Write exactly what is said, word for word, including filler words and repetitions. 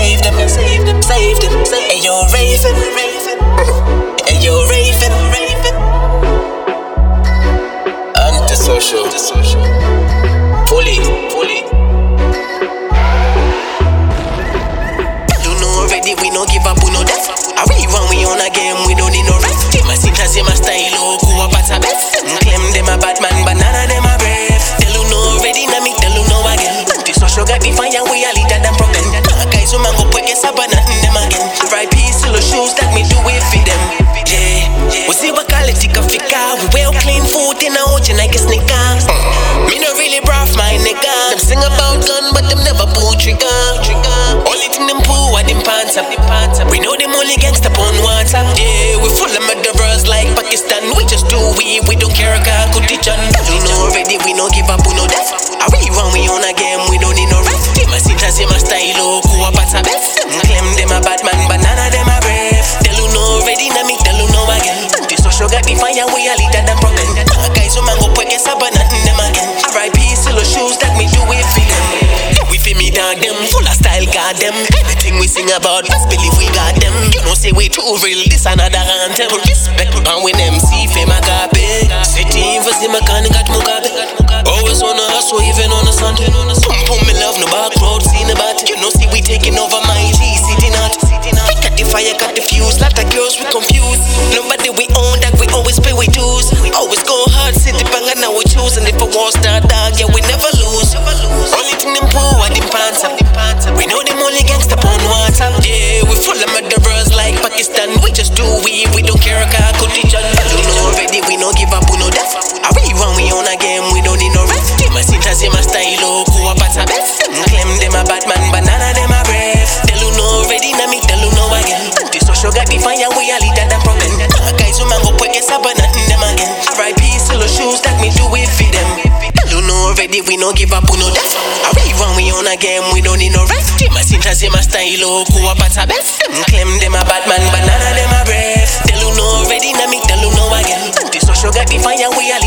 save them, save them, save them, save them. Hey yo, Raven, Raven. Hey yo, Raven, Raven. Antisocial, antisocial. Fully, fully. You know already we no give up, we no death. I we run we on again, we don't need no rest. My syntax, my style, oh, go up at a best. Claim them a bad man, but none of them a brave. Tell you know already, now me tell you know again. Antisocial got the fire, we are leader than broken. Guys who man go put yes up and nothing them again. R I P still the shoes that me do it for them. Yeah, we see what quality can fika. We well clean food in a ocean like a sneaker. Me no really braff my nigga. Them sing about gun but them never pull trigger. Only thing them pull are them pants up. We know them only gangsta on WhatsApp. Yeah, we full of murderers like Pakistan. We just do we, we don't care a car could teach on. You know already we no give up, we no death. Are we run we on again, we don't need no rest. My syntax, my style, oh, go up at a best. Claim them a bad man, but none of them a brave. Tell you know already, now me tell you know again. Antisocial got the fire, we are leader than broken. Guys who man go put yes up, but nothing them again. R I P still the shoes that me do it for them. We feel me down them, full of style, got them. Anything we sing about, best believe we got them. You know say we too real, this another anthem. Respect, and when M C fame a gabe. City for see my can got Mugabe. Always on a hustle, even on a Sunday. Pum pum me love, no back road, seen about. You know see we taking over my G, city not. We got the fire, got the fuse, lot of girls we confused. Nobody we own that we always pay we dues. Always go hard, city bang and now we choose. And if a war start dog, yeah we never lose. Only thing them poor are them pants up. We know them only gangsta on WhatsApp. Yeah, we full of murderers like Pakistan. We just do we, we don't care a car could teach on. You know already we no give up, we no death. Are we run we on again, we don't need no rest. My syntax, my style, oh, go up at a best. Claim them a bad man, but none of them a brave. Tell you know already, now me tell you know again. Antisocial got the fire, we are leader than broken. Guys who man go put yes up, but nothing them again. R I P still the shoes that me do it for them. Tell you know already, we no give up, we no death. Are we run we on again, we don't need no rest. My syntax, my style, oh, go up at a best. Claim them a bad man, but none of them a brave. Tell you know already, now me tell you know again. Antisocial got the fire, we are